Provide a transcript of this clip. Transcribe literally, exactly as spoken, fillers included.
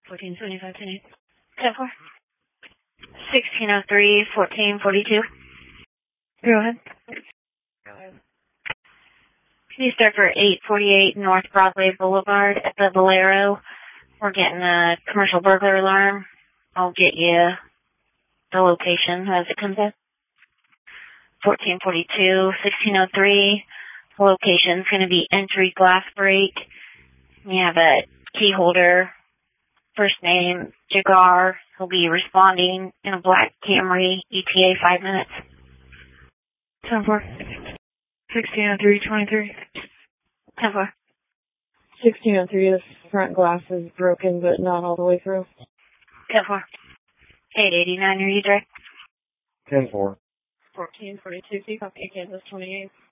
fourteen seventy-five, ten eight. ten four. sixteen oh three, fourteen forty-two. Go ahead. Go ahead. Can you start for eight forty-eight North Broadway Boulevard at the Valero? We're getting a commercial burglar alarm. I'll get you the location as it comes in. fourteen forty-two, sixteen oh three. The location's going to be entry glass break. You have a key holder. First name, Jagar. He'll be responding in a black Camry, E T A five minutes. ten four. sixteen oh three, twenty-three. ten four. sixteen oh three, the front glass is broken, but not all the way through. ten four. eight eighty-nine, are you direct? ten four. fourteen forty-two, Peacock, Kansas twenty-eight.